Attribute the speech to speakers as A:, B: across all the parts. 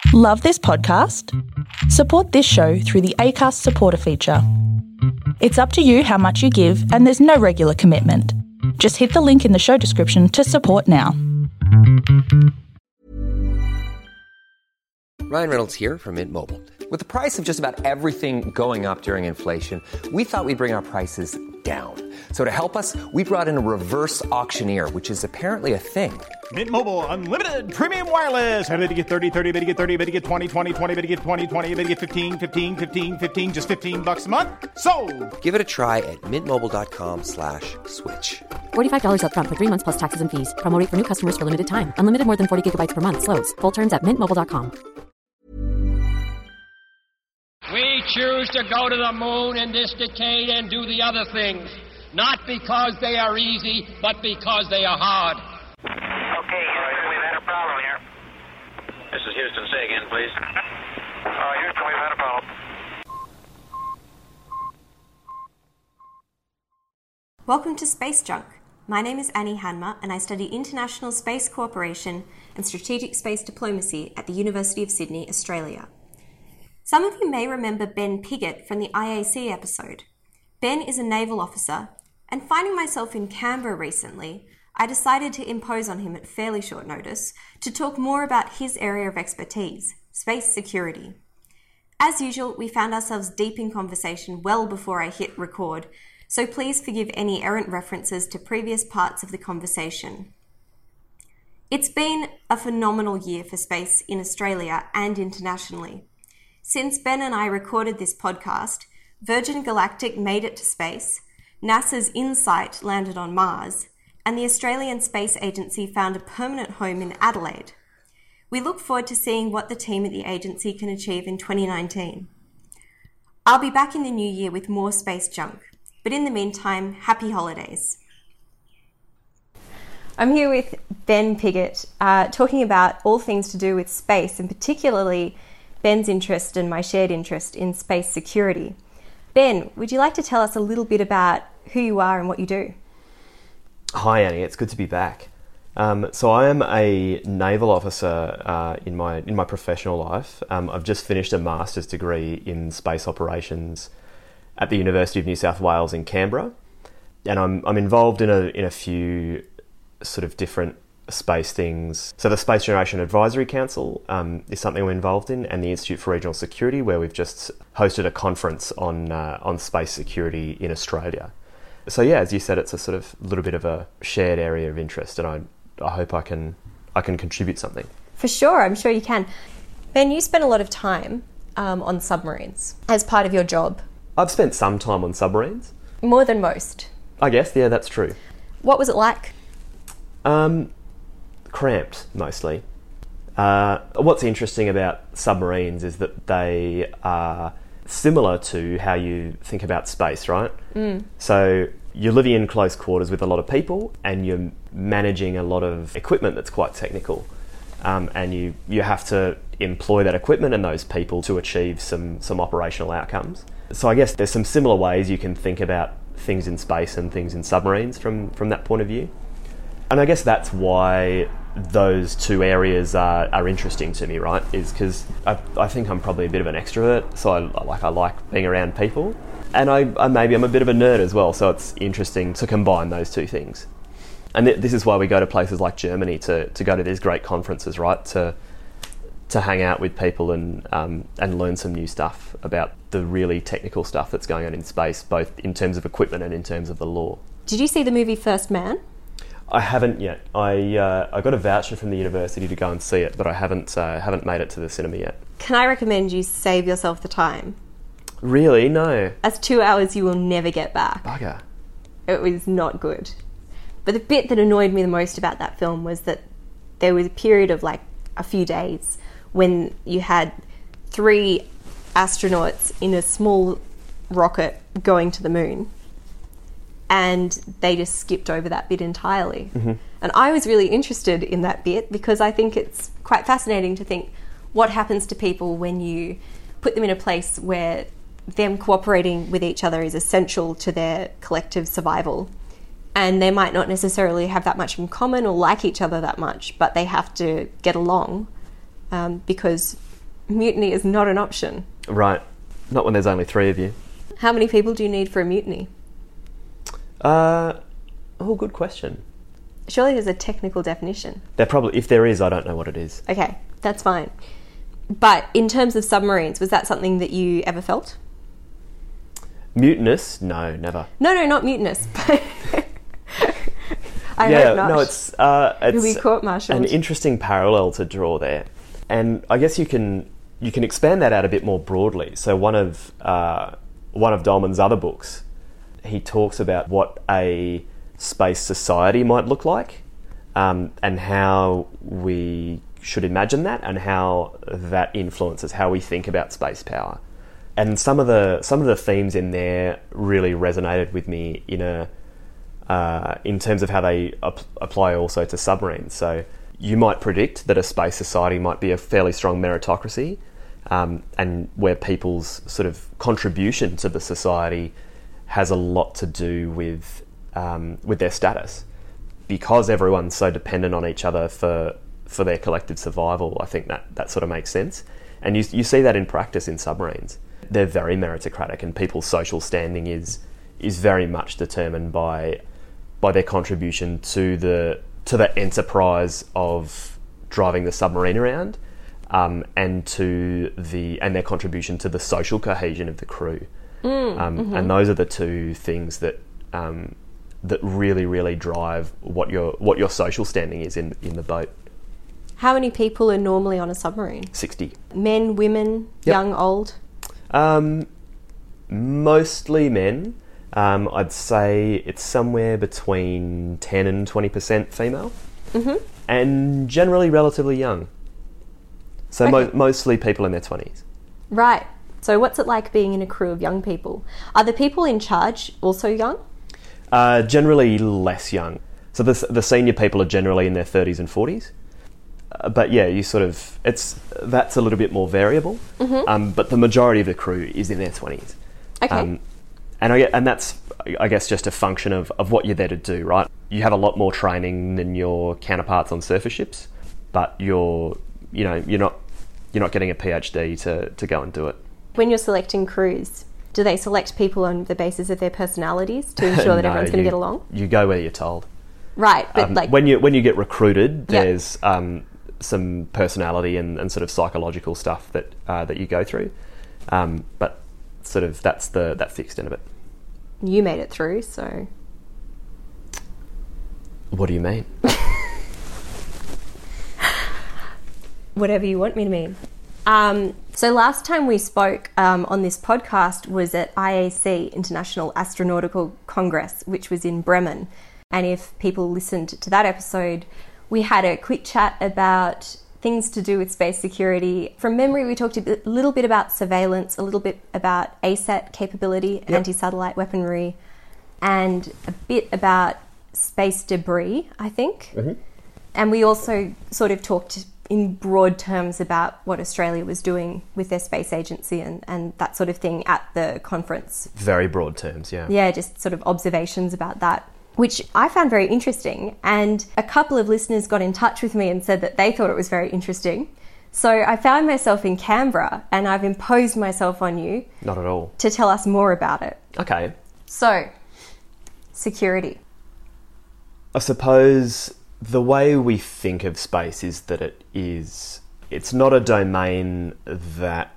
A: Love this podcast? Support this show through the Acast supporter feature. It's up to you how much you give, and there's no regular commitment. Just hit the link in the show description to support now.
B: Ryan Reynolds here from Mint Mobile. With the price of just about everything going up during inflation, we thought we'd bring our prices down. So to help us, we brought in a reverse auctioneer, which is apparently a thing.
C: Mint Mobile Unlimited Premium Wireless. How to get 30, 30, bit to get 30, bit to get 20, 20, 20, bit to get 20, 20, bit to get 15, 15, 15, 15, just $15 a month? Sold!
B: Give it a try at mintmobile.com/switch.
D: $45 up front for 3 months plus taxes and fees. Promo rate for new customers for limited time. Unlimited more than 40 gigabytes per month. Slows full terms at mintmobile.com.
E: We choose to go to the moon in this decade and do the other things, not because they are easy, but because they are hard.
F: Okay, Houston, we've had a problem here.
G: This is Houston. Say again, please.
F: Houston, we've had a problem.
H: Welcome to Space Junk. My name is Annie Hanma, and I study International Space Cooperation and Strategic Space Diplomacy at the University of Sydney, Australia. Some of you may remember Ben Piggott from the IAC episode. Ben is a naval officer, and finding myself in Canberra recently, I decided to impose on him at fairly short notice to talk more about his area of expertise, space security. As usual, we found ourselves deep in conversation well before I hit record, so please forgive any errant references to previous parts of the conversation. It's been a phenomenal year for space in Australia and internationally. Since Ben and I recorded this podcast, Virgin Galactic made it to space, NASA's InSight landed on Mars, and the Australian Space Agency found a permanent home in Adelaide. We look forward to seeing what the team at the agency can achieve in 2019. I'll be back in the new year with more space junk, but in the meantime, happy holidays. I'm here with Ben Piggott, talking about all things to do with space, and particularly Ben's interest and my shared interest in space security. Ben, would you like to tell us a little bit about who you are and what you do?
I: Hi Annie, it's good to be back. So I am a naval officer in my professional life. I've just finished a master's degree in space operations at the University of New South Wales in Canberra, and I'm involved in a few sort of different space things. So the Space Generation Advisory Council is something we're involved in, and the Institute for Regional Security, where we've just hosted a conference on space security in Australia. So yeah, as you said, it's a sort of little bit of a shared area of interest, and I hope I can contribute something.
H: For sure, I'm sure you can. Ben, you spent a lot of time on submarines as part of your job.
I: I've spent some time on submarines.
H: More than most.
I: I guess, yeah, that's true.
H: What was it like?
I: Cramped, mostly. What's interesting about submarines is that they are similar to how you think about space, right? So you're living in close quarters with a lot of people, and you're managing a lot of equipment that's quite technical, and you have to employ that equipment and those people to achieve some operational outcomes. So I guess there's some similar ways you can think about things in space and things in submarines from that point of view. And I guess that's why those two areas are interesting to me, right? Is because I think I'm probably a bit of an extrovert, so I like being around people, and I'm a bit of a nerd as well. So it's interesting to combine those two things, and this is why we go to places like Germany to go to these great conferences, right? To hang out with people and learn some new stuff about the really technical stuff that's going on in space, both in terms of equipment and in terms of the law.
H: Did you see the movie First Man?
I: I haven't yet. I got a voucher from the university to go and see it, but I haven't made it to the cinema yet.
H: Can I recommend you save yourself the time?
I: Really? No.
H: That's 2 hours you will never get back.
I: Bugger.
H: It was not good. But the bit that annoyed me the most about that film was that there was a period of like a few days when you had 3 astronauts in a small rocket going to the moon, and they just skipped over that bit entirely. Mm-hmm. And I was really interested in that bit because I think it's quite fascinating to think what happens to people when you put them in a place where them cooperating with each other is essential to their collective survival. And they might not necessarily have that much in common or like each other that much, but they have to get along because mutiny is not an option.
I: Right. Not when there's only 3 of you.
H: How many people do you need for a mutiny?
I: Good question.
H: Surely there's a technical definition.
I: There probably, if there is, I don't know what it is.
H: Okay, that's fine. But in terms of submarines, was that something that you ever felt?
I: Mutinous? No, never.
H: No, not mutinous. I hope not.
I: No, it's
H: You'll be court-martialed.
I: An interesting parallel to draw there, and I guess you can expand that out a bit more broadly. So one of Dolman's other books, he talks about what a space society might look like, and how we should imagine that, and how that influences how we think about space power. And some of the themes in there really resonated with me in terms of how they apply also to submarines. So you might predict that a space society might be a fairly strong meritocracy, and where people's sort of contribution to the society has a lot to do with their status. Because everyone's so dependent on each other for their collective survival, I think that sort of makes sense. And you see that in practice in submarines. They're very meritocratic, and people's social standing is very much determined by their contribution to the enterprise of driving the submarine around, and their contribution to the social cohesion of the crew. And those are the two things that really, really drive what your social standing is in the boat.
H: How many people are normally on a submarine?
I: 60.
H: Men, women,
I: Yep.
H: young, old?
I: Mostly men. I'd say it's somewhere between 10 and 20% female. Mm-hmm. And generally relatively young. So
H: Okay.
I: Mostly people in their 20s.
H: Right. So what's it like being in a crew of young people? Are the people in charge also young?
I: Generally less young. So the senior people are generally in their 30s and 40s. But yeah, that's a little bit more variable. Mm-hmm. But the majority of the crew is in their 20s.
H: Okay.
I: And that's, I guess, just a function of what you're there to do, right? You have a lot more training than your counterparts on surface ships, but you're not getting a PhD to go and do it.
H: When you're selecting crews, do they select people on the basis of their personalities to ensure that
I: No,
H: everyone's going to get along?
I: You go where you're told.
H: Right, but
I: when you get recruited,
H: Yep.
I: there's some personality and sort of psychological stuff that you go through, but sort of that's the extent of it.
H: You made it through, so...
I: What do you mean?
H: Whatever you want me to mean. So last time we spoke on this podcast was at IAC, International Astronautical Congress, which was in Bremen. And if people listened to that episode, we had a quick chat about things to do with space security. From memory, we talked a little bit about surveillance, a little bit about ASAT capability, anti-satellite weaponry, and a bit about space debris, I think. Mm-hmm. And we also sort of talked in broad terms about what Australia was doing with their space agency and that sort of thing at the conference.
I: Very broad terms, yeah.
H: Yeah, just sort of observations about that, which I found very interesting. And a couple of listeners got in touch with me and said that they thought it was very interesting. So I found myself in Canberra and I've imposed myself on you.
I: Not at all.
H: To tell us more about it.
I: Okay.
H: So, security.
I: I suppose the way we think of space is that it's not a domain that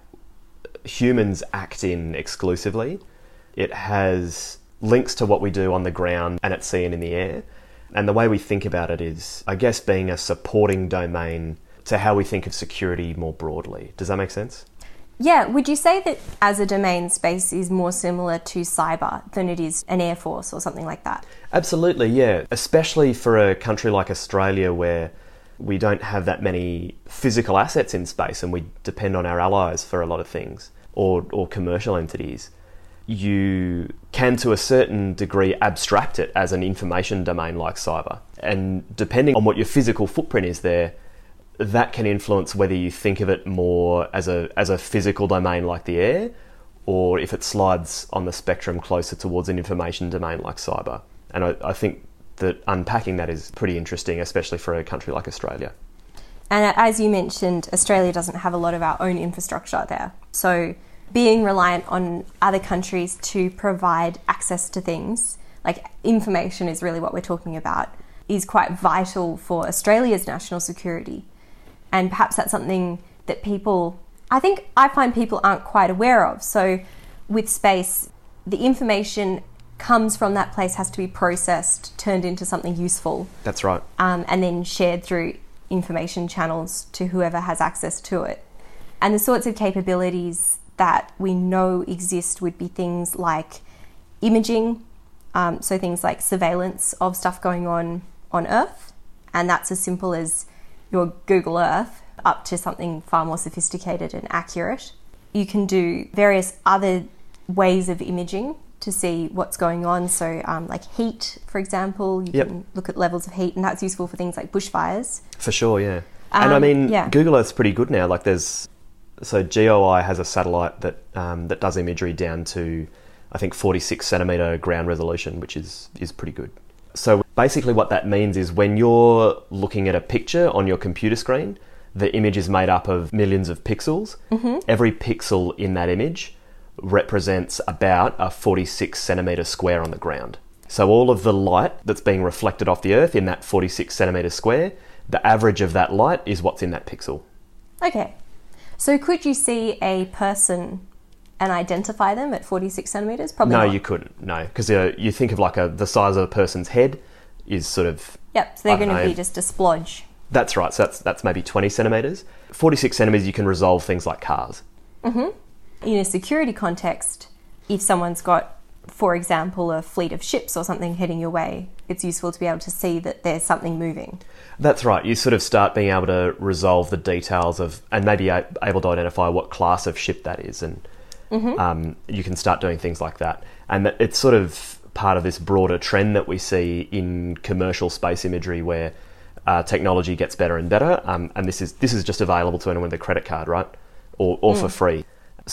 I: humans act in exclusively. It has links to what we do on the ground and at sea and in the air. And the way we think about it is, I guess, being a supporting domain to how we think of security more broadly. Does that make sense?
H: Yeah, would you say that as a domain, space is more similar to cyber than it is an air force or something like that?
I: Absolutely, yeah. Especially for a country like Australia where we don't have that many physical assets in space and we depend on our allies for a lot of things, or commercial entities. You can, to a certain degree, abstract it as an information domain like cyber. And depending on what your physical footprint is there, that can influence whether you think of it more as a physical domain like the air, or if it slides on the spectrum closer towards an information domain like cyber. And I think that unpacking that is pretty interesting, especially for a country like Australia.
H: And as you mentioned, Australia doesn't have a lot of our own infrastructure there. So being reliant on other countries to provide access to things, like information is really what we're talking about, is quite vital for Australia's national security. And perhaps that's something that I find people aren't quite aware of. So with space, the information comes from that place, has to be processed, turned into something useful.
I: That's right.
H: And then shared through information channels to whoever has access to it. And the sorts of capabilities that we know exist would be things like imaging, so things like surveillance of stuff going on Earth, and that's as simple as your Google Earth, up to something far more sophisticated and accurate. You can do various other ways of imaging to see what's going on, so like heat, for example, you can look at levels of heat, and that's useful for things like bushfires.
I: For sure, yeah. And I mean, Google Earth's pretty good now. Like so GeoEye has a satellite that does imagery down to, I think, 46 centimetre ground resolution, which is pretty good. So basically what that means is when you're looking at a picture on your computer screen, the image is made up of millions of pixels. Mm-hmm. Every pixel in that image represents about a 46 centimetre square on the ground. So all of the light that's being reflected off the Earth in that 46 centimetre square, the average of that light is what's in that pixel.
H: Okay. So could you see a person and identify them at 46 centimetres? Probably not.
I: No, you couldn't. No, because you think of like the size of a person's head is sort of...
H: Yep, so they're going to be just a splodge.
I: That's right. So that's maybe 20 centimetres. 46 centimetres, you can resolve things like cars.
H: Mm-hmm. In a security context, if someone's got, for example, a fleet of ships or something heading your way, it's useful to be able to see that there's something moving. That's
I: right. You sort of start being able to resolve the details of, and maybe able to identify what class of ship that is, and you can start doing things like that. And it's sort of part of this broader trend that we see in commercial space imagery, where technology gets better and better, and this is just available to anyone with a credit card, right, or for free.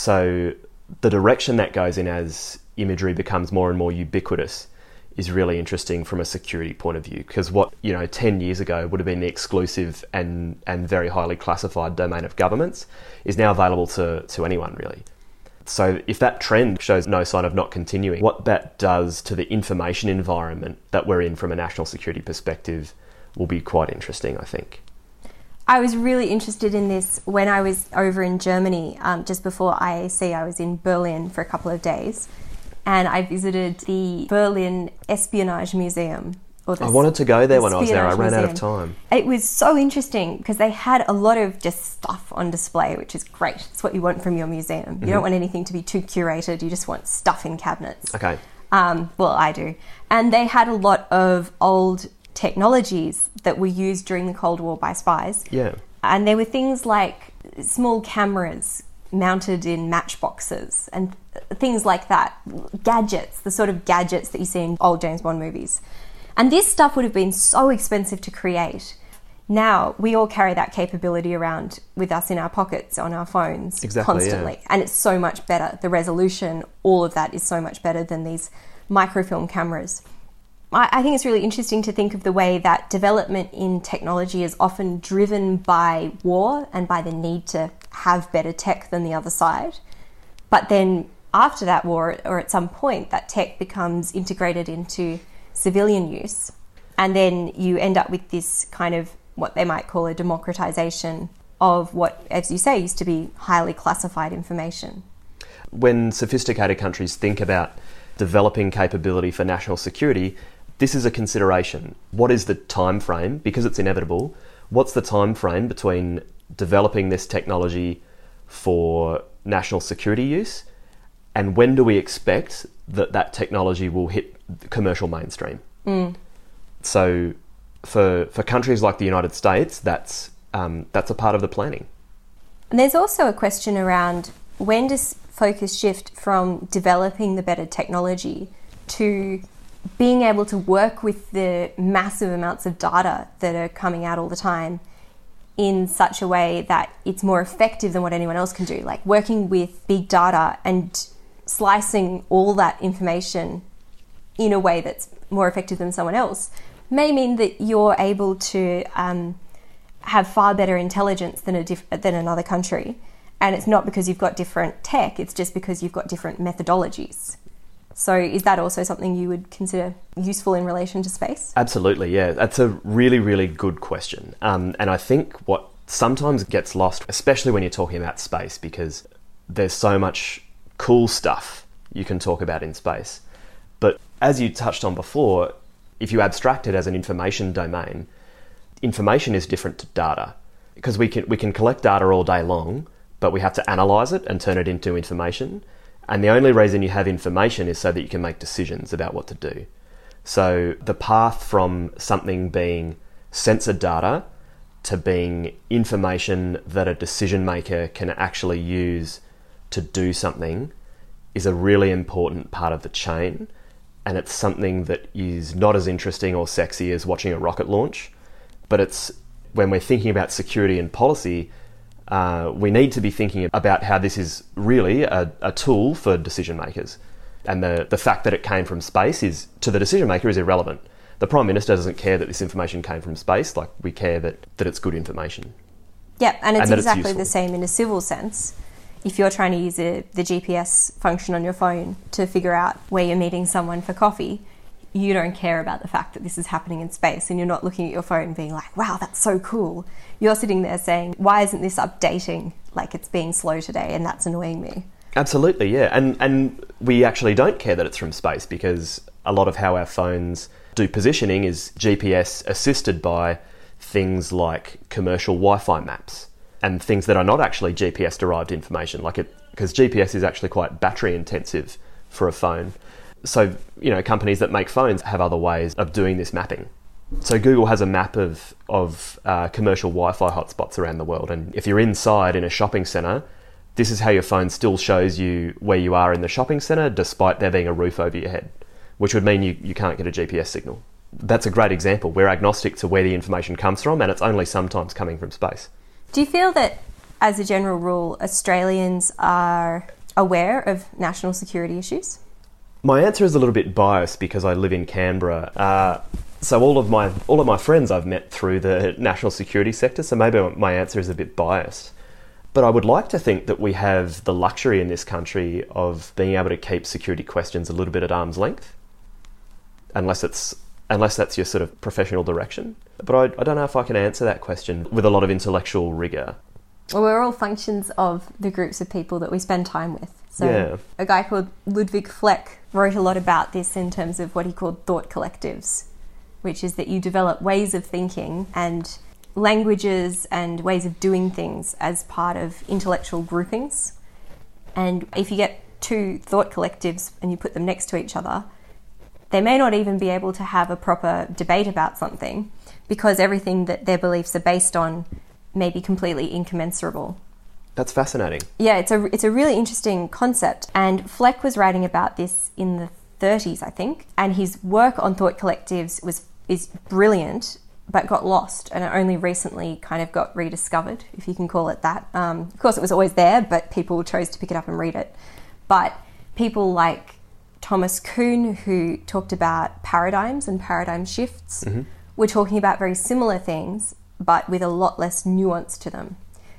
I: So the direction that goes in as imagery becomes more and more ubiquitous is really interesting from a security point of view, because 10 years ago would have been the exclusive and very highly classified domain of governments is now available to anyone, really. So if that trend shows no sign of not continuing, what that does to the information environment that we're in from a national security perspective will be quite interesting, I think.
H: I was really interested in this when I was over in Germany. Just before IAC, I was in Berlin for a couple of days, and I visited the Berlin Espionage Museum.
I: I wanted to go there when I was there. I ran out of time.
H: It was so interesting because they had a lot of just stuff on display, which is great. It's what you want from your museum. You don't want anything to be too curated. You just want stuff in cabinets.
I: Okay.
H: Well, I do. And they had a lot of old technologies that were used during the Cold War by spies.
I: Yeah.
H: And there were things like small cameras mounted in matchboxes and things like that. Gadgets, the sort of gadgets that you see in old James Bond movies. And this stuff would have been so expensive to create. Now, we all carry that capability around with us in our pockets, on our phones, constantly. Yeah. And it's so much better. The resolution, all of that is so much better than these microfilm cameras. I think it's really interesting to think of the way that development in technology is often driven by war and by the need to have better tech than the other side. But then after that war, or at some point, that tech becomes integrated into civilian use. And then you end up with this kind of what they might call a democratization of what, as you say, used to be highly classified information.
I: When sophisticated countries think about developing capability for national security, this is a consideration. What is the time frame? Because it's inevitable. What's the time frame between developing this technology for national security use, and when do we expect that technology will hit the commercial mainstream? So for countries like the United States, that's a part of the planning.
H: And there's also a question around, when does focus shift from developing the better technology to being able to work with the massive amounts of data that are coming out all the time in such a way that it's more effective than what anyone else can do, like working with big data and slicing all that information in a way that's more effective than someone else may mean that you're able to have far better intelligence than another country. And it's not because you've got different tech, it's just because you've got different methodologies. So is that also something you would consider useful in relation to space?
I: Absolutely, yeah. That's a really, really good question. And I think what sometimes gets lost, especially when you're talking about space, because there's so much cool stuff you can talk about in space. But as you touched on before, if you abstract it as an information domain, information is different to data. Because we can collect data all day long, but we have to analyse it and turn it into information. And the only reason you have information is so that you can make decisions about what to do. So the path from something being sensor data to being information that a decision maker can actually use to do something is a really important part of the chain. And it's something that is not as interesting or sexy as watching a rocket launch. But it's when we're thinking about security and policy, we need to be thinking about how this is really a tool for decision makers. And the fact that it came from space is, to the decision maker, is irrelevant. The Prime Minister doesn't care that this information came from space, like we care that it's good information.
H: Yeah, and it's exactly
I: it's
H: the same in a civil sense. If you're trying to use the GPS function on your phone to figure out where you're meeting someone for coffee, you don't care about the fact that this is happening in space, and you're not looking at your phone and being like, wow, that's so cool. You're sitting there saying, why isn't this updating? Like, it's being slow today and that's annoying me.
I: Absolutely, yeah. And we actually don't care that it's from space, because a lot of how our phones do positioning is GPS assisted by things like commercial Wi-Fi maps and things that are not actually GPS derived information, because GPS is actually quite battery intensive for a phone. So, companies that make phones have other ways of doing this mapping. So Google has a map of commercial Wi-Fi hotspots around the world. And if you're inside in a shopping centre, this is how your phone still shows you where you are in the shopping centre, despite there being a roof over your head, which would mean you can't get a GPS signal. That's a great example. We're agnostic to where the information comes from, and it's only sometimes coming from space.
H: Do you feel that, as a general rule, Australians are aware of national security issues?
I: My answer is a little bit biased because I live in Canberra. So all of my friends I've met through the national security sector, so maybe my answer is a bit biased. But I would like to think that we have the luxury in this country of being able to keep security questions a little bit at arm's length, unless that's your sort of professional direction. But I don't know if I can answer that question with a lot of intellectual rigour.
H: Well, we're all functions of the groups of people that we spend time with. So
I: yeah.
H: A guy called Ludwig Fleck wrote a lot about this in terms of what he called thought collectives, which is that you develop ways of thinking and languages and ways of doing things as part of intellectual groupings. And if you get two thought collectives and you put them next to each other, they may not even be able to have a proper debate about something, because everything that their beliefs are based on may be completely incommensurable.
I: That's fascinating.
H: Yeah, it's a really interesting concept. And Fleck was writing about this in the 30s, I think. And his work on thought collectives is brilliant, but got lost, and it only recently kind of got rediscovered, if you can call it that. Of course, it was always there, but people chose to pick it up and read it. But people like Thomas Kuhn, who talked about paradigms and paradigm shifts, were talking about very similar things, but with a lot less nuance to them.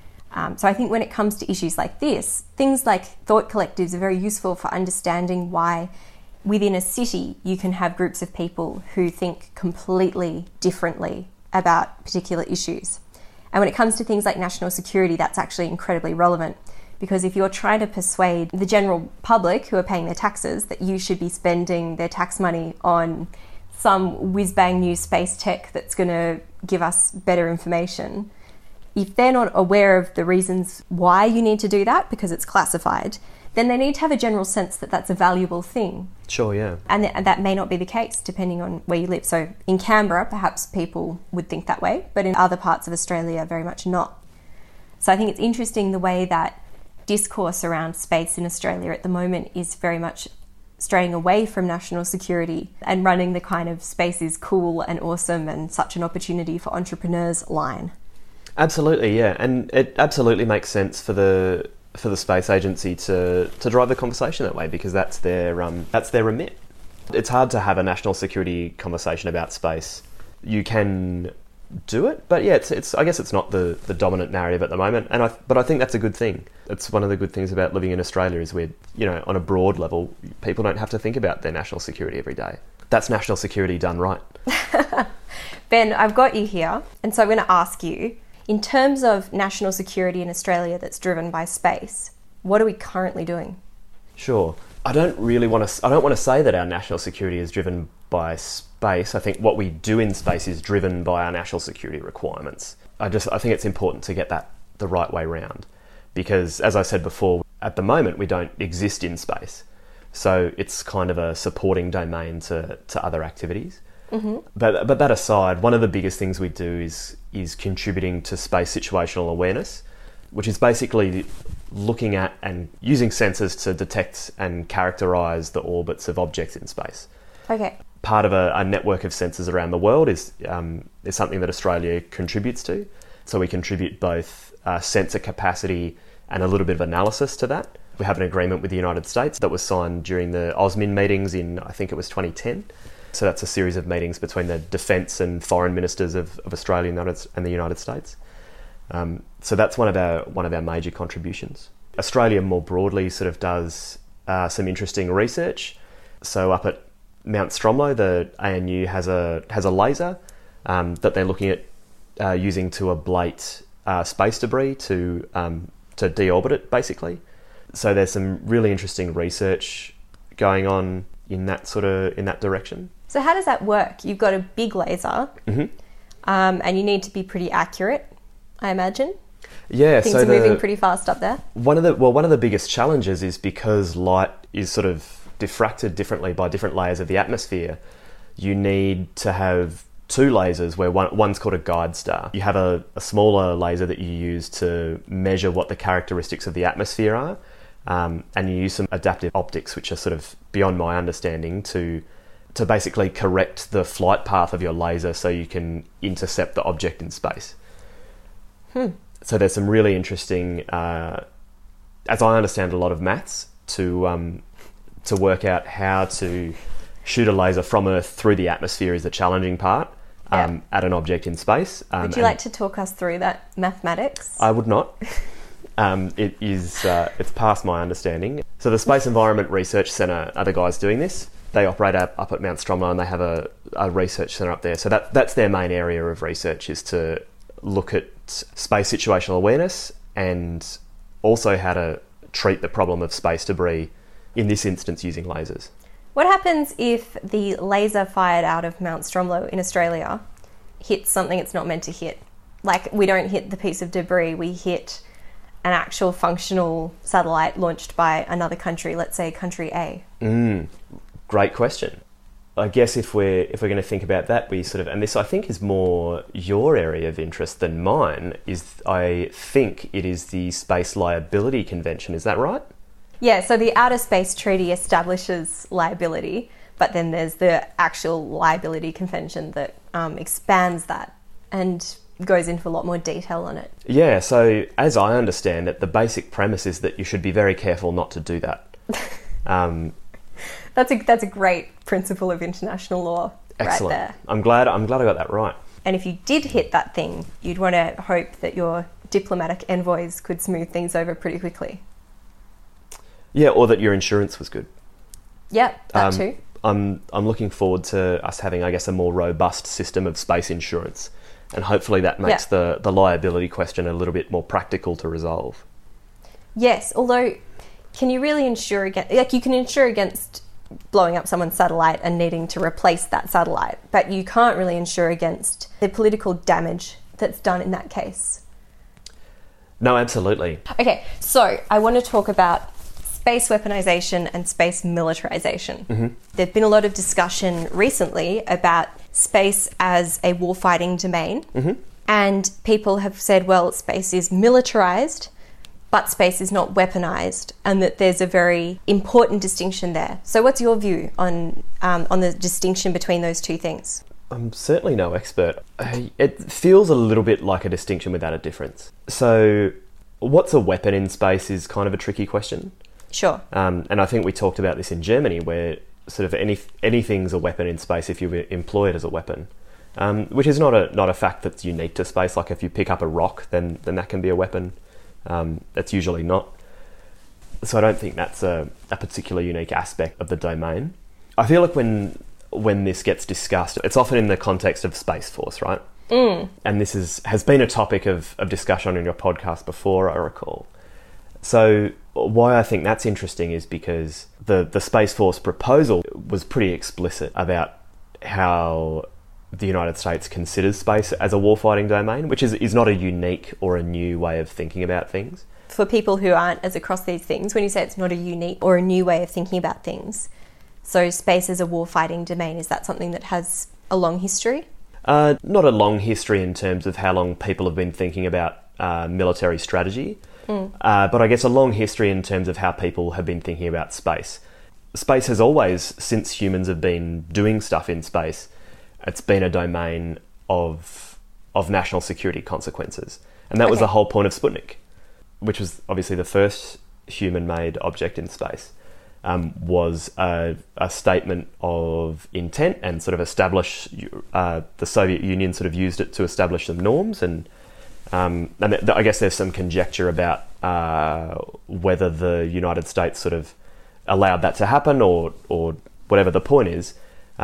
H: So I think when it comes to issues like this, things like thought collectives are very useful for understanding why within a city you can have groups of people who think completely differently about particular issues. And when it comes to things like national security, that's actually incredibly relevant, because if you're trying to persuade the general public who are paying their taxes that you should be spending their tax money on some whiz-bang new space tech that's going to give us better information, if they're not aware of the reasons why you need to do that, because it's classified, then they need to have a general sense that that's a valuable thing.
I: Sure, yeah.
H: And that may not be the case depending on where you live. So in Canberra, perhaps people would think that way, but in other parts of Australia, very much not. So I think it's interesting the way that discourse around space in Australia at the moment is very much straying away from national security and running the kind of space is cool and awesome and such an opportunity for entrepreneurs line.
I: Absolutely, yeah. And it absolutely makes sense for the space agency to drive the conversation that way, because that's their remit. It's hard to have a national security conversation about space. You can do it. But yeah, it's I guess it's not the dominant narrative at the moment, but I think that's a good thing. It's one of the good things about living in Australia is we're, on a broad level, people don't have to think about their national security every day. That's national security done right.
H: Ben, I've got you here, and so I'm going to ask you, in terms of national security in Australia that's driven by space, what are we currently doing?
I: Sure. I don't want to say that our national security is driven by space. I think what we do in space is driven by our national security requirements. I think it's important to get that the right way round, because as I said before, at the moment we don't exist in space. So it's kind of a supporting domain to other activities. Mm-hmm. But that aside, one of the biggest things we do is contributing to space situational awareness, which is basically looking at and using sensors to detect and characterise the orbits of objects in space.
H: Okay.
I: Part of a network of sensors around the world is something that Australia contributes to. So we contribute both sensor capacity and a little bit of analysis to that. We have an agreement with the United States that was signed during the AUSMIN meetings in, I think it was 2010. So that's a series of meetings between the defence and foreign ministers of Australia and the United States. So that's one of our major contributions. Australia more broadly sort of does some interesting research. So up at Mount Stromlo, the ANU has a laser that they're looking at using to ablate space debris to deorbit it, basically. So there's some really interesting research going on in that direction.
H: So how does that work? You've got a big laser,
I: mm-hmm.
H: And you need to be pretty accurate, I imagine.
I: Yeah,
H: things are moving pretty fast up there.
I: One of the biggest challenges is because light is sort of diffracted differently by different layers of the atmosphere. You need to have two lasers where one's called a guide star. You have a smaller laser that you use to measure what the characteristics of the atmosphere are, and you use some adaptive optics, which are sort of beyond my understanding, to basically correct the flight path of your laser so you can intercept the object in space. So there's some really interesting, as I understand, a lot of maths to work out how to shoot a laser from Earth through the atmosphere is the challenging part. At an object in space.
H: Would you like to talk us through that mathematics?
I: I would not. It's past my understanding. So the Space Environment Research Centre are the guys doing this. They operate up at Mount Stromlo, and they have a research centre up there. So that's their main area of research, is to look at space situational awareness and also how to treat the problem of space debris, in this instance using lasers.
H: What happens if the laser fired out of Mount Stromlo in Australia hits something it's not meant to hit? Like, we don't hit the piece of debris, we hit an actual functional satellite launched by another country, let's say country A.
I: Great question. I guess if we're going to think about that, and this I think is more your area of interest than mine, I think it is the Space Liability Convention. Is that right?
H: Yeah, so the Outer Space Treaty establishes liability, but then there's the actual liability convention that expands that and goes into a lot more detail on it.
I: Yeah, so as I understand it, the basic premise is that you should be very careful not to do that.
H: That's a great principle of international law.
I: Excellent.
H: Right there.
I: I'm glad I got that right.
H: And if you did hit that thing, you'd want to hope that your diplomatic envoys could smooth things over pretty quickly.
I: Yeah, or that your insurance was good.
H: Yeah, that too.
I: I'm looking forward to us having, I guess, a more robust system of space insurance, and hopefully that makes the liability question a little bit more practical to resolve.
H: Yes, although can you really insure against... Like, you can insure against blowing up someone's satellite and needing to replace that satellite, but you can't really insure against the political damage that's done in that case.
I: No, absolutely.
H: Okay, so I want to talk about space weaponization and space militarization.
I: Mm-hmm.
H: There's been a lot of discussion recently about space as a warfighting domain,
I: mm-hmm.
H: and people have said, well, space is militarized, but space is not weaponized, and that there's a very important distinction there. So what's your view on the distinction between those two things?
I: I'm certainly no expert. It feels a little bit like a distinction without a difference. So what's a weapon in space is kind of a tricky question.
H: Sure.
I: And I think we talked about this in Germany, where sort of anything's a weapon in space if you employ it as a weapon. which is not a fact that's unique to space. Like if you pick up a rock, then that can be a weapon. That's usually not. So I don't think that's a particularly unique aspect of the domain. I feel like when this gets discussed, it's often in the context of Space Force, right? And this has been a topic of discussion on your podcast before, I recall. So why I think that's interesting is because the Space Force proposal was pretty explicit about how the United States considers space as a warfighting domain, which is not a unique or a new way of thinking about things.
H: For people who aren't as across these things, when you say it's not a unique or a new way of thinking about things, so space as a warfighting domain, is that something that has a long history?
I: Not a long history in terms of how long people have been thinking about military strategy, but I guess a long history in terms of how people have been thinking about space. Space has always, since humans have been doing stuff in space, it's been a domain of national security consequences. And that was the whole point of Sputnik, which was obviously the first human-made object in space, was a statement of intent and sort of establish, the Soviet Union sort of used it to establish some norms. And I guess there's some conjecture about whether the United States sort of allowed that to happen or whatever the point is,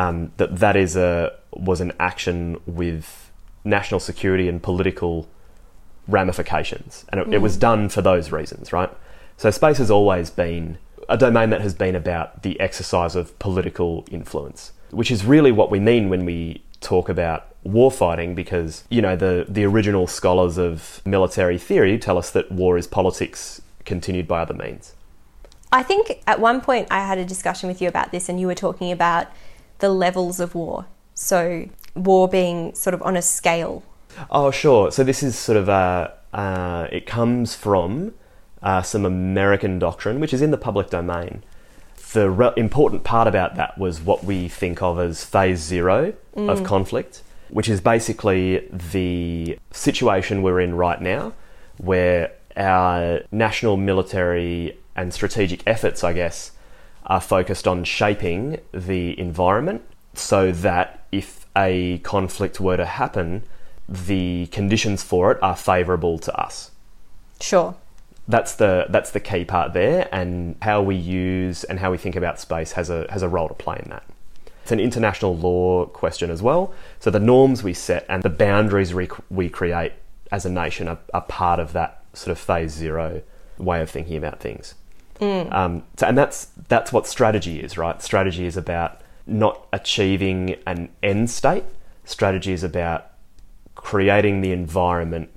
I: that was an action with national security and political ramifications, and it was done for those reasons, right? So space has always been a domain that has been about the exercise of political influence, which is really what we mean when we talk about warfighting, because, you know, the original scholars of military theory tell us that war is politics continued by other means.
H: I think at one point I had a discussion with you about this, and you were talking about the levels of war. So war being sort of on a scale.
I: Oh, sure. So this is sort of it comes from some American doctrine, which is in the public domain. The important part about that was what we think of as phase 0 of conflict, which is basically the situation we're in right now, where our national military and strategic efforts, I guess, are focused on shaping the environment so that if a conflict were to happen, the conditions for it are favourable to us.
H: Sure.
I: That's the key part there, and how we use and how we think about space has a role to play in that. It's an international law question as well. So the norms we set and the boundaries we create as a nation are part of that sort of phase 0 way of thinking about things. And that's what strategy is, right? Strategy is about not achieving an end state. Strategy is about creating the environment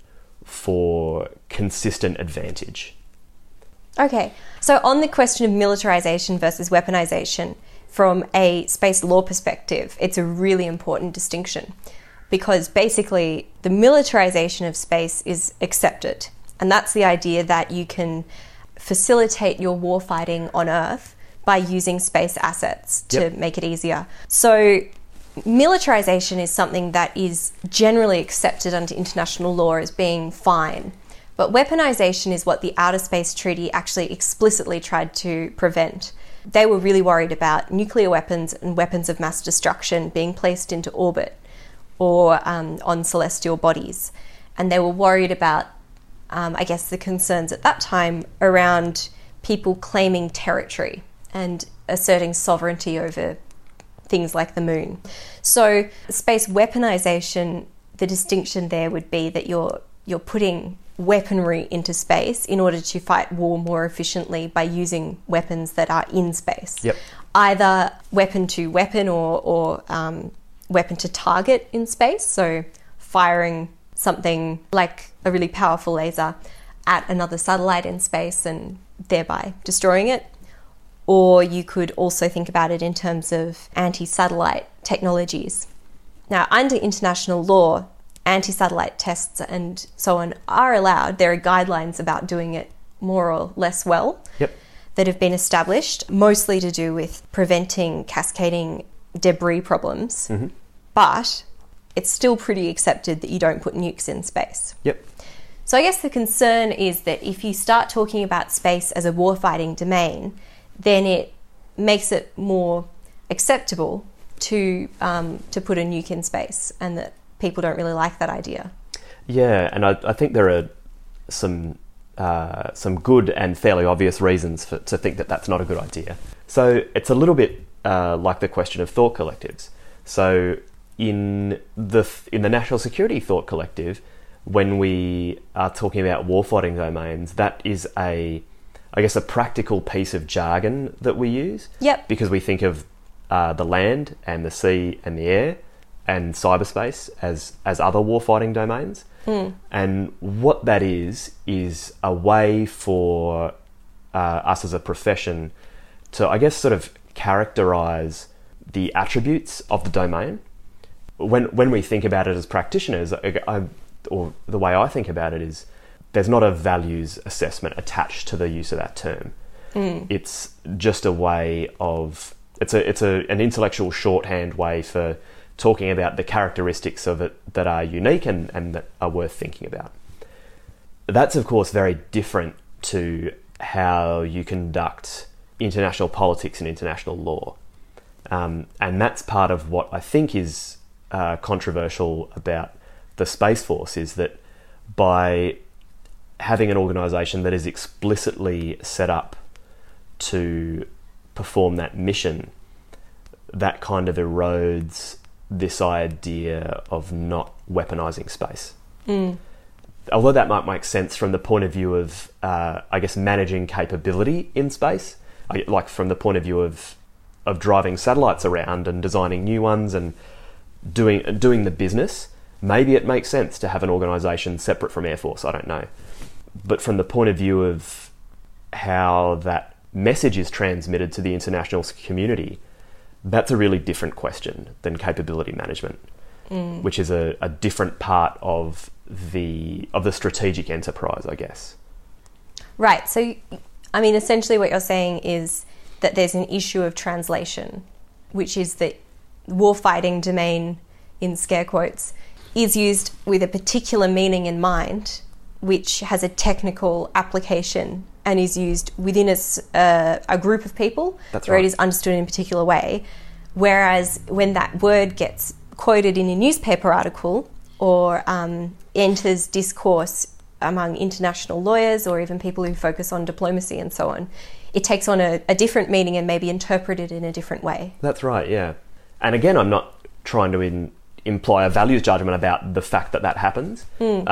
I: for consistent advantage.
H: Okay, so on the question of militarization versus weaponization, from a space law perspective, it's a really important distinction, because basically the militarization of space is accepted, and that's the idea that you can facilitate your warfighting on Earth by using space assets to make it easier. So militarization is something that is generally accepted under international law as being fine, but weaponization is what the Outer Space Treaty actually explicitly tried to prevent. They were really worried about nuclear weapons and weapons of mass destruction being placed into orbit or on celestial bodies. And they were worried about, I guess, the concerns at that time around people claiming territory and asserting sovereignty over things like the moon. So space weaponization, the distinction there would be that you're putting weaponry into space in order to fight war more efficiently by using weapons that are in space.
I: Yep.
H: Either weapon to weapon or weapon to target in space, so firing something like a really powerful laser at another satellite in space and thereby destroying it. Or you could also think about it in terms of anti-satellite technologies. Now, under international law, anti-satellite tests and so on are allowed. There are guidelines about doing it more or less well that have been established, mostly to do with preventing cascading debris problems. But it's still pretty accepted that you don't put nukes in space. So I guess the concern is that if you start talking about space as a warfighting domain, then it makes it more acceptable to put a nuke in space, and that people don't really like that idea.
I: Yeah, and I think there are some good and fairly obvious reasons to think that that's not a good idea. So it's a little bit like the question of thought collectives. So in the national security thought collective, when we are talking about warfighting domains, that is a practical piece of jargon that we use.
H: Yep.
I: Because we think of the land and the sea and the air and cyberspace as other warfighting domains. And what that is a way for us as a profession to, I guess, sort of characterise the attributes of the domain. When we think about it as practitioners, or the way I think about it is, there's not a values assessment attached to the use of that term. It's just a way of, it's an intellectual shorthand way for talking about the characteristics of it that are unique and that are worth thinking about. That's, of course, very different to how you conduct international politics and international law. And that's part of what I think is controversial about the Space Force, is that by having an organisation that is explicitly set up to perform that mission, that kind of erodes this idea of not weaponising space. Although that might make sense from the point of view of, managing capability in space, like from the point of view of driving satellites around and designing new ones and doing the business, maybe it makes sense to have an organisation separate from Air Force, I don't know. But from the point of view of how that message is transmitted to the international community, that's a really different question than capability management, which is a different part of the strategic enterprise, I guess.
H: Right. So, I mean, essentially what you're saying is that there's an issue of translation, which is that warfighting domain, in scare quotes, is used with a particular meaning in mind, which has a technical application and is used within a group of people.
I: That's
H: where
I: right.
H: It is understood in a particular way. Whereas when that word gets quoted in a newspaper article or enters discourse among international lawyers or even people who focus on diplomacy and so on, it takes on a different meaning and maybe interpreted in a different way.
I: That's right, yeah. And again, I'm not trying to imply a values judgment about the fact that happens.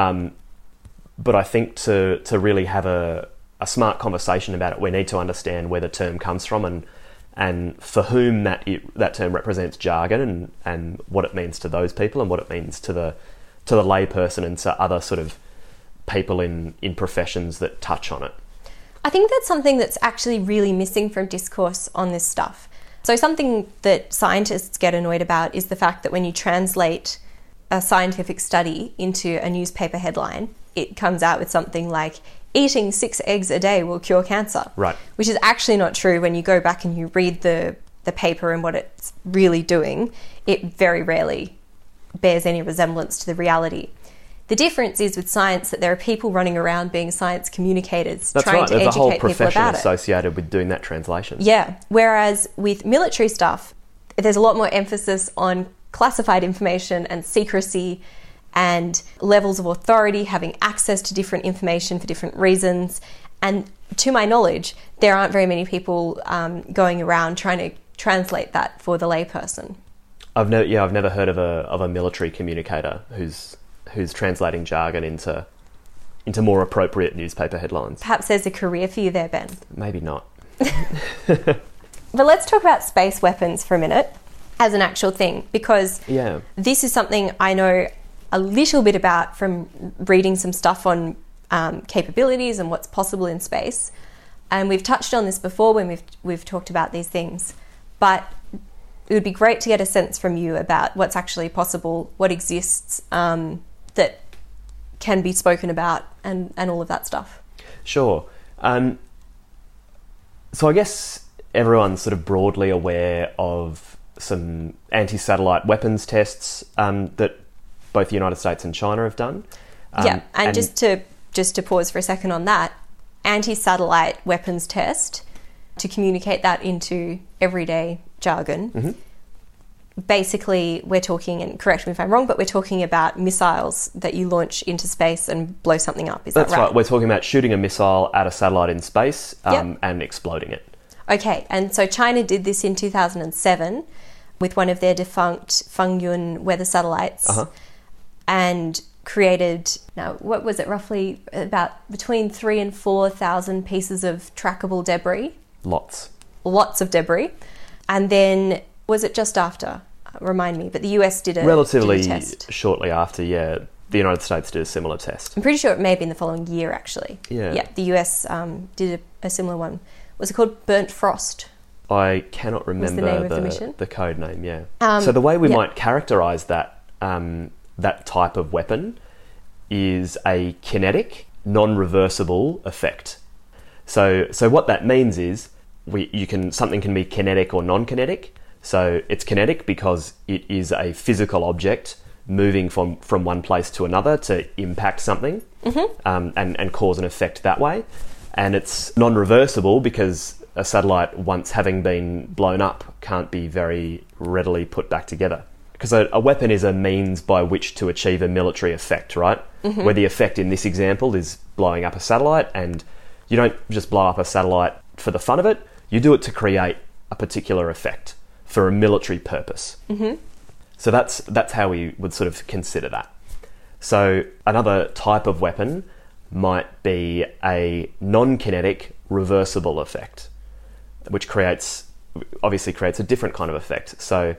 I: But I think to really have a smart conversation about it, we need to understand where the term comes from and for whom that term represents jargon and what it means to those people and what it means to the lay person and to other sort of people in professions that touch on it.
H: I think that's something that's actually really missing from discourse on this stuff. So something that scientists get annoyed about is the fact that when you translate a scientific study into a newspaper headline, it comes out with something like, eating 6 eggs a day will cure cancer.
I: Right.
H: Which is actually not true. When you go back and you read the paper and what it's really doing, it very rarely bears any resemblance to the reality. The difference is with science that there are people running around being science communicators, trying to educate people about it.
I: There's a whole profession associated with doing that translation.
H: Yeah. Whereas with military stuff, there's a lot more emphasis on classified information and secrecy and levels of authority, having access to different information for different reasons. And to my knowledge, there aren't very many people going around trying to translate that for the layperson.
I: I've never heard of a military communicator who's translating jargon into more appropriate newspaper headlines.
H: Perhaps there's a career for you there, Ben.
I: Maybe not.
H: But let's talk about space weapons for a minute as an actual thing, because this is something I know a little bit about from reading some stuff on capabilities and what's possible in space. And we've touched on this before when we've talked about these things. But it would be great to get a sense from you about what's actually possible, what exists, that can be spoken about, and all of that stuff.
I: Sure. So I guess everyone's sort of broadly aware of some anti-satellite weapons tests that both the United States and China have done.
H: And just to pause for a second on that, anti-satellite weapons test, to communicate that into everyday jargon, basically we're talking, and correct me if I'm wrong, but we're talking about missiles that you launch into space and blow something up. Is that right?
I: That's right. We're talking about shooting a missile at a satellite in space and exploding it.
H: Okay, and so China did this in 2007 with one of their defunct Fengyun weather satellites and created, now what was it, roughly about between 3,000 and 4,000 pieces of trackable debris.
I: Lots
H: of debris. And then, was it just after? Remind me, but the US did a
I: relatively
H: test.
I: Shortly after, yeah. The United States did a similar test.
H: I'm pretty sure it may have been the following year, actually.
I: Yeah,
H: the US did a similar one. Was it called Burnt Frost?
I: I cannot remember
H: the name of the mission?
I: The code name, yeah. So the way we might characterise that that type of weapon is a kinetic, non-reversible effect. So what that means is something can be kinetic or non-kinetic. So it's kinetic because it is a physical object moving from one place to another to impact something and cause an effect that way. And it's non-reversible because a satellite, once having been blown up, can't be very readily put back together. Because a weapon is a means by which to achieve a military effect, right? Where the effect in this example is blowing up a satellite, and you don't just blow up a satellite for the fun of it, you do it to create a particular effect for a military purpose. So that's how we would sort of consider that. So another type of weapon might be a non-kinetic reversible effect, which obviously creates a different kind of effect. So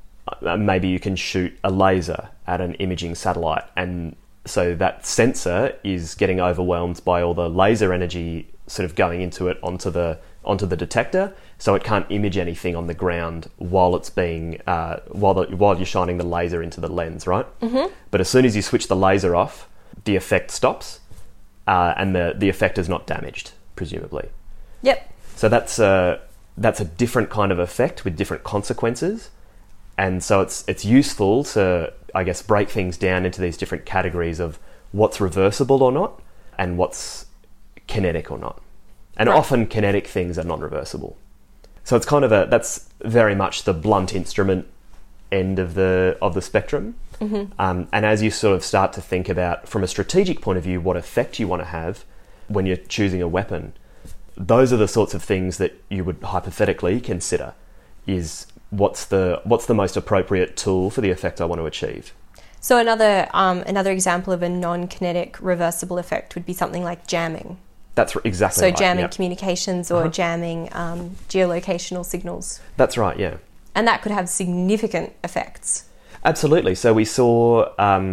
I: maybe you can shoot a laser at an imaging satellite, and so that sensor is getting overwhelmed by all the laser energy sort of going into it onto the detector, so it can't image anything on the ground while it's being while you're shining the laser into the lens, right? But as soon as you switch the laser off, the effect stops, and the effect is not damaged, presumably.
H: Yep.
I: So that's a different kind of effect with different consequences, and so it's useful to, I guess, break things down into these different categories of what's reversible or not, and what's kinetic or not. And often kinetic things are non-reversible. So it's kind of that's very much the blunt instrument end of the spectrum. And as you sort of start to think about, from a strategic point of view, what effect you want to have when you're choosing a weapon, those are the sorts of things that you would hypothetically consider. Is what's the most appropriate tool for the effect I want to achieve?
H: So another example of a non-kinetic reversible effect would be something like jamming.
I: That's exactly right.
H: So jamming communications or jamming geolocational signals.
I: That's right, yeah.
H: And that could have significant effects.
I: Absolutely. So we saw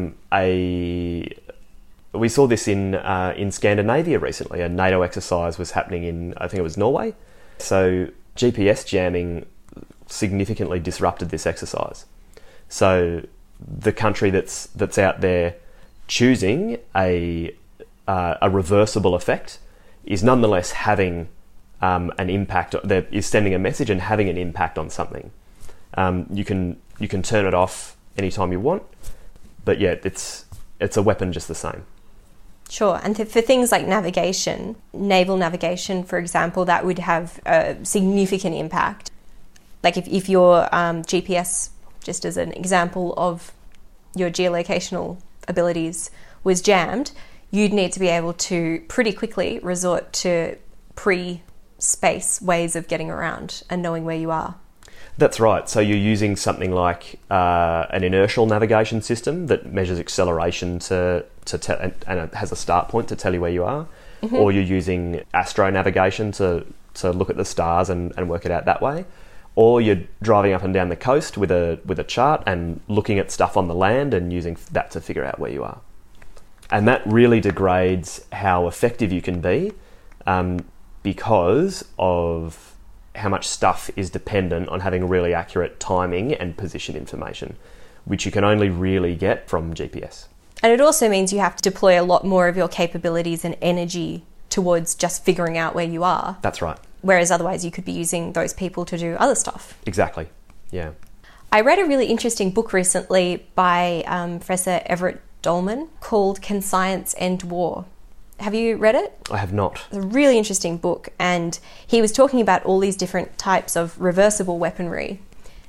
I: this in Scandinavia recently. A NATO exercise was happening in, I think it was Norway. So GPS jamming significantly disrupted this exercise. So the country that's out there choosing a reversible effect is nonetheless having an impact. Is sending a message and having an impact on something. You can turn it off anytime you want, but yeah, it's a weapon just the same.
H: Sure, and for things like navigation, naval navigation, for example, that would have a significant impact. Like if your GPS, just as an example of your geolocational abilities, was jammed, you'd need to be able to pretty quickly resort to pre-space ways of getting around and knowing where you are.
I: That's right. So you're using something like an inertial navigation system that measures acceleration and it has a start point to tell you where you are, or you're using astronavigation to look at the stars and work it out that way, or you're driving up and down the coast with a chart and looking at stuff on the land and using that to figure out where you are. And that really degrades how effective you can be because of how much stuff is dependent on having really accurate timing and position information, which you can only really get from GPS.
H: And it also means you have to deploy a lot more of your capabilities and energy towards just figuring out where you are.
I: That's right.
H: Whereas otherwise you could be using those people to do other stuff.
I: Exactly, yeah.
H: I read a really interesting book recently by Professor Everett Dolman called Can Science End War? Have you read it?
I: I have not.
H: It's a really interesting book, and he was talking about all these different types of reversible weaponry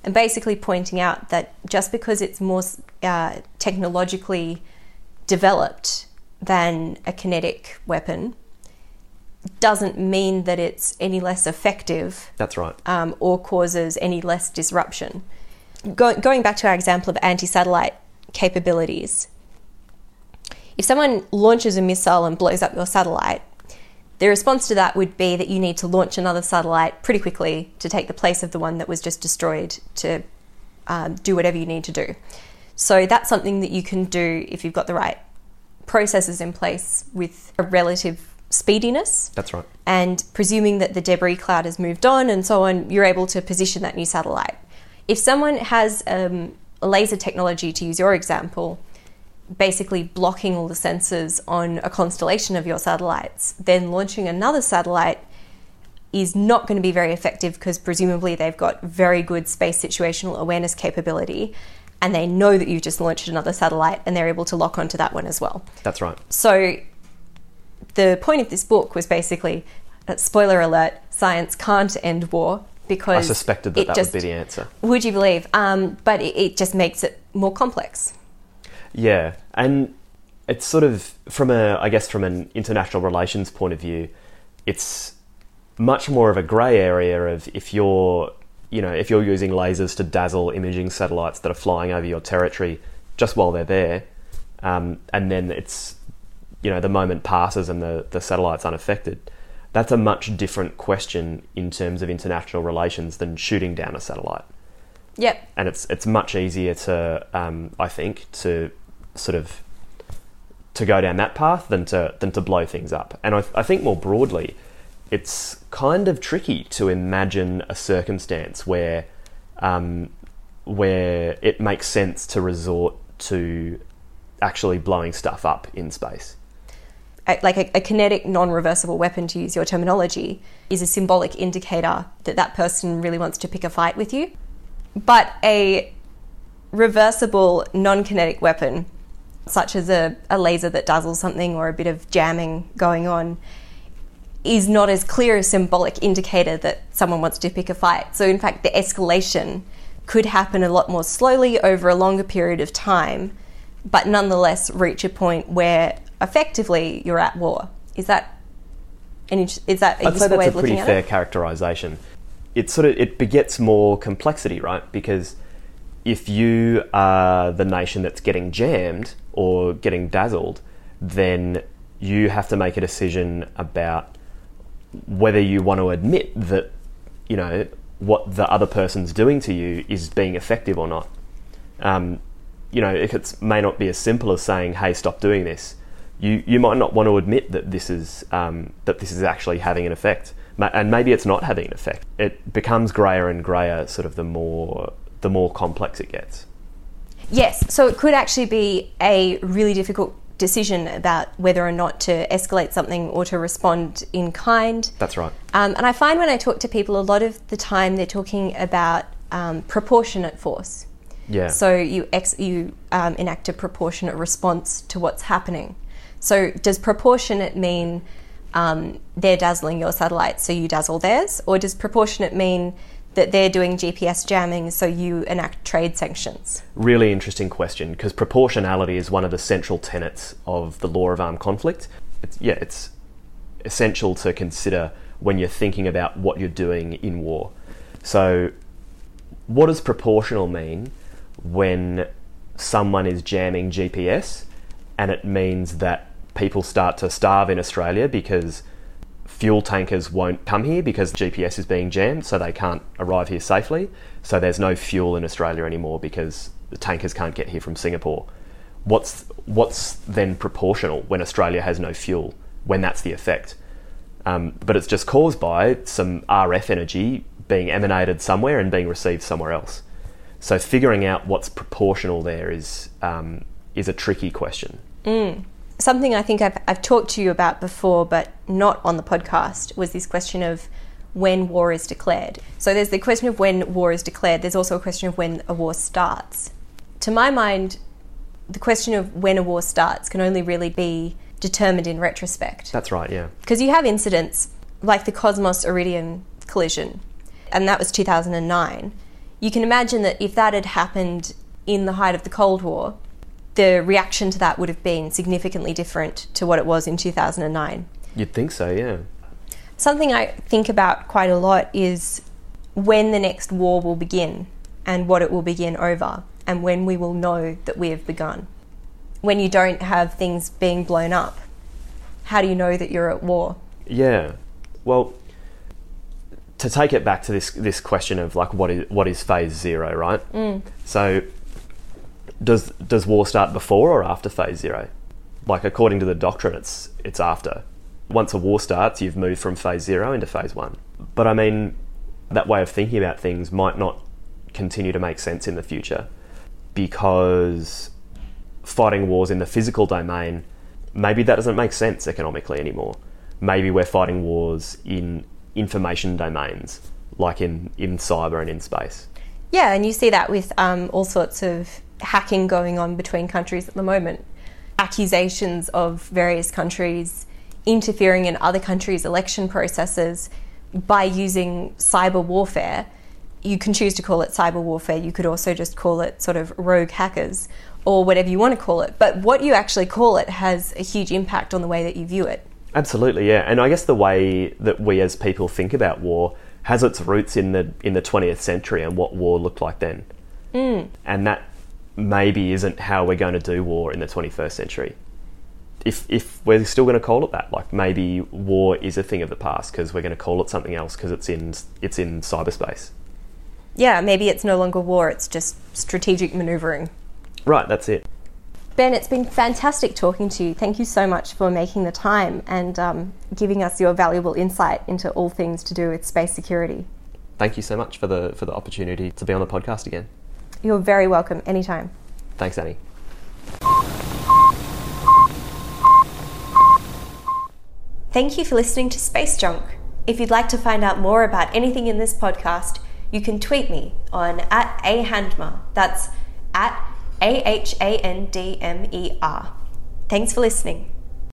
H: and basically pointing out that just because it's more technologically developed than a kinetic weapon doesn't mean that it's any less effective.
I: That's right.
H: Or causes any less disruption. Going back to our example of anti-satellite capabilities, if someone launches a missile and blows up your satellite, the response to that would be that you need to launch another satellite pretty quickly to take the place of the one that was just destroyed to do whatever you need to do. So that's something that you can do if you've got the right processes in place with a relative speediness.
I: That's right.
H: And presuming that the debris cloud has moved on and so on, you're able to position that new satellite. If someone has a laser technology, to use your example, basically blocking all the sensors on a constellation of your satellites, then launching another satellite is not going to be very effective because presumably they've got very good space situational awareness capability and they know that you've just launched another satellite and they're able to lock onto that one as well.
I: That's right.
H: So the point of this book was basically, spoiler alert, science can't end war because...
I: I suspected that would be the answer.
H: Would you believe? But it just makes it more complex.
I: Yeah, and it's sort of, from an international relations point of view, it's much more of a grey area of if you're using lasers to dazzle imaging satellites that are flying over your territory just while they're there, and then it's, the moment passes and the satellite's unaffected. That's a much different question in terms of international relations than shooting down a satellite.
H: Yep.
I: And it's much easier to, I think, to sort of to go down that path than to blow things up. And I think more broadly, it's kind of tricky to imagine a circumstance where it makes sense to resort to actually blowing stuff up in space.
H: Like a kinetic non-reversible weapon, to use your terminology, is a symbolic indicator that that person really wants to pick a fight with you. But a reversible non-kinetic weapon, such as a laser that dazzles something or a bit of jamming going on, is not as clear a symbolic indicator that someone wants to pick a fight. So in fact, the escalation could happen a lot more slowly over a longer period of time, but nonetheless reach a point where effectively you're at war. Is that a useful way of looking at it?
I: I'd say that's a pretty fair characterisation. It begets more complexity, right? Because if you are the nation that's getting jammed or getting dazzled, then you have to make a decision about whether you want to admit that, what the other person's doing to you is being effective or not. If it may not be as simple as saying, "Hey, stop doing this," you might not want to admit that this is actually having an effect, and maybe it's not having an effect. It becomes greyer and greyer, sort of the more complex it gets.
H: Yes, so it could actually be a really difficult decision about whether or not to escalate something or to respond in kind.
I: That's right.
H: And I find when I talk to people, a lot of the time they're talking about proportionate force.
I: Yeah.
H: So you enact a proportionate response to what's happening. So does proportionate mean they're dazzling your satellite, so you dazzle theirs? Or does proportionate mean that they're doing GPS jamming, so you enact trade sanctions?
I: Really interesting question, because proportionality is one of the central tenets of the law of armed conflict. It's essential to consider when you're thinking about what you're doing in war. So what does proportional mean when someone is jamming GPS and it means that people start to starve in Australia because fuel tankers won't come here because GPS is being jammed, so they can't arrive here safely. So there's no fuel in Australia anymore because the tankers can't get here from Singapore. What's then proportional when Australia has no fuel, when that's the effect? But it's just caused by some RF energy being emanated somewhere and being received somewhere else. So figuring out what's proportional there is a tricky question.
H: Something I think I've talked to you about before, but not on the podcast, was this question of when war is declared. So there's the question of when war is declared. There's also a question of when a war starts. To my mind, the question of when a war starts can only really be determined in retrospect.
I: That's right, yeah.
H: Because you have incidents like the Cosmos Iridium collision, and that was 2009. you can imagine that if that had happened in the height of the Cold War, the reaction to that would have been significantly different to what it was in 2009.
I: You'd think so, yeah.
H: Something I think about quite a lot is when the next war will begin and what it will begin over, and when we will know that we have begun. When you don't have things being blown up, how do you know that you're at war?
I: Yeah. Well, to take it back to this question of like what is phase 0, right? So does war start before or after phase 0? Like, according to the doctrine, it's after. Once a war starts, you've moved from phase 0 into phase 1. But I mean, that way of thinking about things might not continue to make sense in the future, because fighting wars in the physical domain, maybe that doesn't make sense economically anymore. Maybe we're fighting wars in information domains, like in cyber and in space.
H: Yeah, and you see that with all sorts of hacking going on between countries at the moment. Accusations of various countries interfering in other countries' election processes by using cyber warfare. You can choose to call it cyber warfare. You could also just call it sort of rogue hackers or whatever you want to call it. But what you actually call it has a huge impact on the way that you view it.
I: Absolutely, yeah. And I guess the way that we as people think about war has its roots in the 20th century and what war looked like then. And that maybe isn't how we're going to do war in the 21st century. If we're still going to call it that, like maybe war is a thing of the past because we're going to call it something else because it's in cyberspace.
H: Yeah, maybe it's no longer war, it's just strategic manoeuvring.
I: Right, that's it.
H: Ben, it's been fantastic talking to you. Thank you so much for making the time and giving us your valuable insight into all things to do with space security.
I: Thank you so much for the opportunity to be on the podcast again.
H: You're very welcome, anytime.
I: Thanks, Annie.
H: Thank you for listening to Space Junk. If you'd like to find out more about anything in this podcast, you can tweet me on @ahandmer. That's @AHANDMER. Thanks for listening.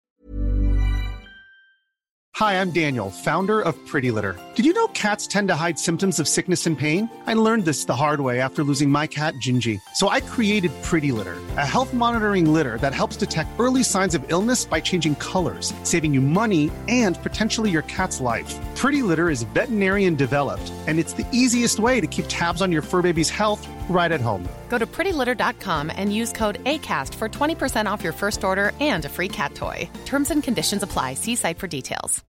J: Hi, I'm Daniel, founder of Pretty Litter. Did you know cats tend to hide symptoms of sickness and pain? I learned this the hard way after losing my cat, Gingy. So I created Pretty Litter, a health monitoring litter that helps detect early signs of illness by changing colors, saving you money and potentially your cat's life. Pretty Litter is veterinarian developed, and it's the easiest way to keep tabs on your fur baby's health right at home.
K: Go to prettylitter.com and use code ACAST for 20% off your first order and a free cat toy. Terms and conditions apply. See site for details.